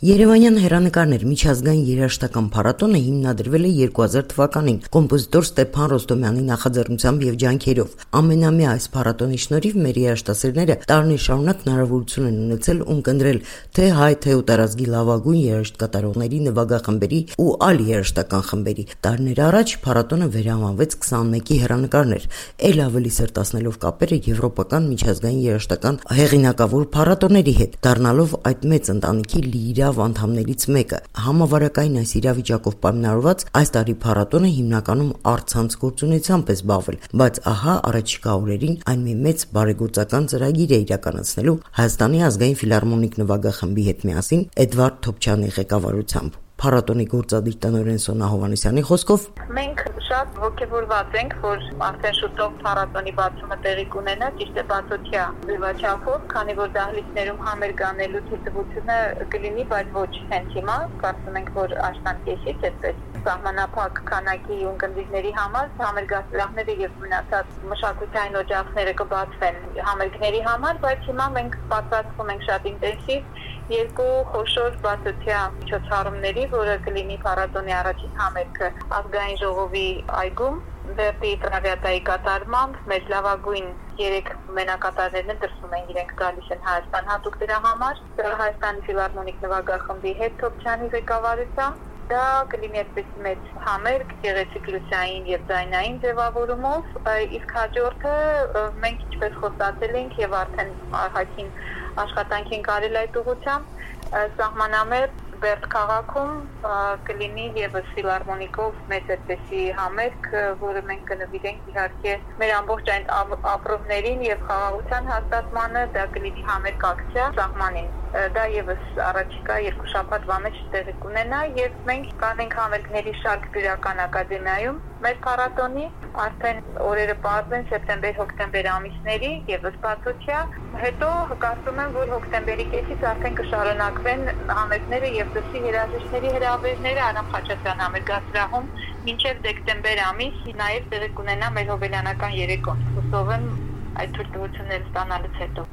Երևանյան հեռանկարներ միջազգային երաժշտական փառատոնը հիմնադրվել է 2000 թվականին կոմպոզիտոր Ստեփան Ռոստոմյանի նախաձեռնությամբ եւ ջանքերով։ Ամենամյա այս փառատոնի շնորհիվ մեր երաժշտասերները տարիներ շարունակ հնարավորություն են ունեցել ունկնդրել թե հայ, թե ուտարազգի լավագույն երաժշտկատարողների, նվագախմբերի ու այլ երաժշտական խմբերի։ Տարիներ առաջ փառատոնը վերանվանվեց 21-ի հեռանկարներ, ել ավելի սերտացնելով կապերը եվրոպական միջազգային երաժշտական հեղինակավոր փառատոների հետ, դառնալով այդ մեծ ընտանիքի լիիրավ անդամներից մեկը։ Համավարակային այս իրավիճակով պայմանավորված այս տարի փառատոնը հիմնականում առցանց գործունեությամբ է զբաղվել, բայց ահա առաջիկա օրերին այն մի մեծ բարեգործական ծրագիր է իրականացնելու Հայաստանի ազգային ֆիլհարմոնիկ նվագախմբի հետ միասին Էդվարդ Թոփչյանի ղեկավարությամբ։ Փառատոնի գործադիր տնօրեն Սոնա Հովհաննիսյանի խոսքով մենք շատ ողջավորված ենք, որ արդեն շուտով փառատոնի բացումը տեղի կունենա, ճիշտ է բացօթյա ձևաչափով, քանի որ դահլիճներում համերգ անելու թույլտվությունը կլինի, բայց ոչ հենց հիմա, կարծում ենք, որ աշնան կեսից այդպես սահմանափակ քանակի ունկնդիրների համար համերգասրահները եւ մնացած մշակութային օջախները կբացվեն համերգների համար, բայց հիմա մենք պատրաստվում ենք շատ ինտենսիվ երկու խոշոր բացօթյա միջոցառումների, որը կլինի փառատոնի առաջին համերգը ազգային ժողովի այգում Վերդի տրավիատայի կատարմամբ մեր լավագույն 3 մենակատարներն դրսում են, իրենք գալիս են Հայաստան հատուկ դրա համար, Հայաստանի ֆիլհարմոնիկ նվագախմբի հետ Թոփչյանի ղեկավարությամբ։ Դա կլինի այդպես մեծ համերգ, գեղեցիկ լուսային եւ ձայնային ձևավորումով, իսկ հաջորդը մենք ինչպես խոստացել ենք եւ արդեն άρχային աշխատանք ենք արել այդ ուղղությամբ, սահմանամերձ Բերդ քաղաքում կլինի եւս ֆիլհարմոնիկով մեծ այդպիսի համերգ, որը մենք կնվիրենք իհարկե մեր ամբողջ այն ապրովներին եւ խաղաղության հաստատմանը, դա կլինի համերգ ակցիա սահմանին։ Դա եւս առաջիկա 2 շաբաթվա մեջ տեղի կունենա եւ մենք կանենք համերգների շարք գրական ակադեմիայում մեր փառատոնի արդեն օրերը պարզեն սեպտեմբեր-հոկտեմբեր ամիսների եւս բացօթյա, հետո կարծում եմ, որ հոկտեմբերի կեսից արդեն կշարունակվեն համերգները եւ դրսի երաժիշտների հրավերները Արամ Խաչատրյան համերգասրահում մինչեւ դեկտեմբեր ամիս նաեւ տեղի կունենա մեր հոբելյանական երեկոն։ Հուսով եմ այդ թույլտվությունները ստանալուց հետո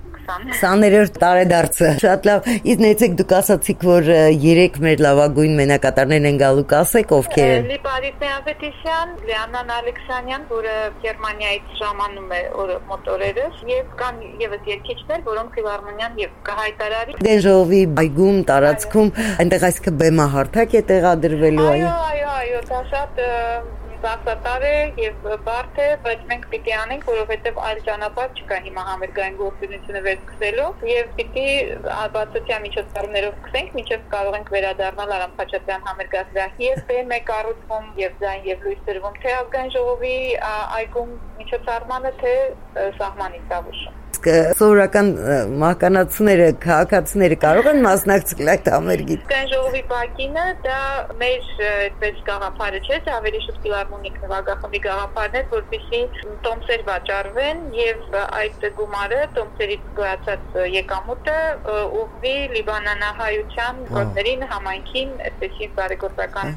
20-րդ տարեդարձը։ Շատ լավ։ Իսկ նայեցեք, դուք ասացիք, որ 3 մեր լավագույն մենակատարներն են գալու, կասեք ովքեր են։ Լիպարիս Ավետիսյան, Լեանան Ալեքսանյան, որը Գերմանիայից ժամանում է մոտ օրերս, եւ կան եւս երգիչներ, որոնք ֆիլհարմոնիան եւ կհայտարարի։ Ազգային ժողովի այգում, տարածքում, այնտեղ այսինքն բեմահարթակ է տեղադրվելու, այո, դա շատ ծախսատար է եւ բարդ է, բայց մենք պիտի անենք, որովհետեւ այլ ճանապարհ չկա հիմա համերգային գործունեությունը վերսկսելու եւ պիտի բացօթյա միջոցառումներով սկսենք, մինչեւ կարող ենք վերադառնալ Արամ Խաչատրյան համերգասրահի եւ բեմ է կառուցվում եւ ձայն եւ լույս դրվում թե ազգային ժողովի այգում միջոցառմանը, թե սահմանի Սավուշում։ Սովորական մահկանացուները, քաղաքացիները կարող են մասնակցել այդ համերգին։ Ազգային ժողովի բակինը դա մեր այդպես գաղափարը չէ, դա ավելի շուտ ֆիլհարմոնիկ նվագախմբի գաղափարն է, որպեսզի տոմսեր վաճառվեն եւ այդ գումարը, տոմսերից գոյացած եկամուտը ուղղվի լիբանանահայության գործերին, համայնքին, այսպեսի բարեգործական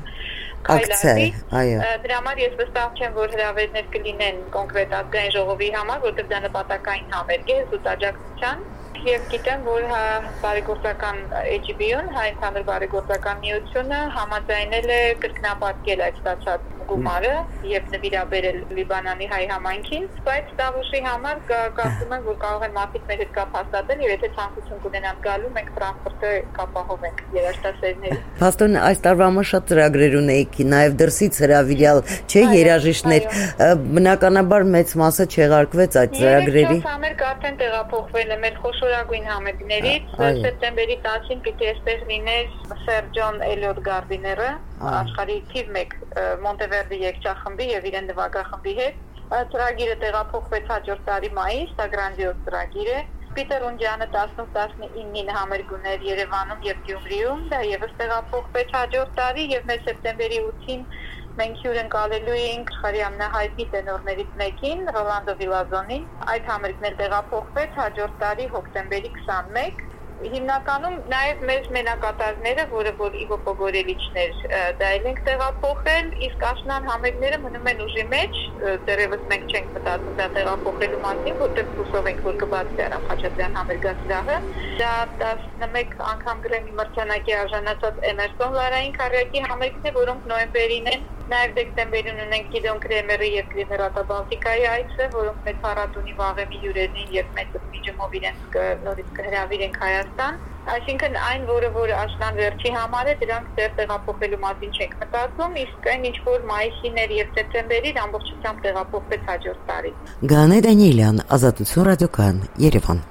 Ակցիա, այո։ Դրա համար ես վստահ չեմ, որ հրավերներ կլինեն կոնկրետ ազգային ժողովի համար, որտեղ դա նպատակային համերգ է զուտ աջակցության եւ գիտեմ, որ բարեգործական HBO-ն, Հայ ընդհանուր բարեգործական միությունը համաձայնել է կրկնապատկել այդ ստացած գումարը եւ նվիրաբերել Լիբանանի հայ համայնքին, բայց Սավուշի համար կարծում եմ, որ կարող են մարդիկ մեր հետ կապ հաստատել եւ եթե ցանկություն կունենան գալու, մենք տրանսպորտը կապահովենք երաժշտասերների։ Փաստորեն այս տարվա համար շատ ծրագրեր ունեիք, նաեւ դրսից հրավիրյալ, չէ, երաժիշտներ, բնականաբար մեծ մասը չեղարկվեց այդ ծրագրերի։ Համերգ արդեն տեղափոխվել է մեր խոշորագույն համերգներից, սեպտեմբերի 10-ին պիտի այստեղ լիներ Սեր Ջոն Էլիոտ Գարդիները, աշխարհի թիվ 1 Մոնտևերդի երգչախմբի եւ իրեն նվագախմբի հետ։ Ծրագիրը տեղափոխվեց հաջորդ տարի մայիս, դա գրանձիոզ ծրագիր է։ Պիտեր Ունջյանը 18-19-ին համերգ ուներ Երևանում եւ Գյումրիում, դա եւս տեղափոխվեց հաջորդ տարի եւ մեր սեպտեմբերի 8-ին մենք հյուր ընկալելու էինք աշխարհի ամենահայտնի տենորներից մեկին, Ռոլանդո Վիլազոնին։ Այդ համերգն էլ տեղափոխվեց հաջորդ տարի հոկտեմբերի 21 Հիմնականում նաև մեր մենակատարները, որը որ իվոպոգորելիչներ դայել ենք տեղափոխել, իսկ աշնան համերգները մնում են ուժի մեջ, դեռևս մենք չենք մտածում դա տեղափոխելու մասին, որտեղ հուսով ենք, որ կբացվի Արամ Խաչատրյան համերգասրահը։ Դա 11 անգամ Գրեմի մրցանակի արժանացած Էմերսոն Լարային Քարյակի համերգն է, որոնք նոյեմբերին են։ Նաև դեկտեմբերին ունենք Գիդոն Կրեմերի եւ Գրիմերատա Բալտիկայի այցը, որոնք մեր փառատոնի վաղեմի հյուրերին եւ մեծ միջումով իրենց նորից կհրավիրենք Հայաստան։ Այսինքն այն, որը աշնան վերջի համար է, դրանք դեռ տեղափոխելու մասին չենք մտածում, իսկ այն ինչ որ մայիսիներ եւ սեպտեմբերին ամբողջությամբ տեղափոխվեց հաջորդ տարի։ Գանե Դանիելյան, Ազատություն ռադիոկայան, Երևան։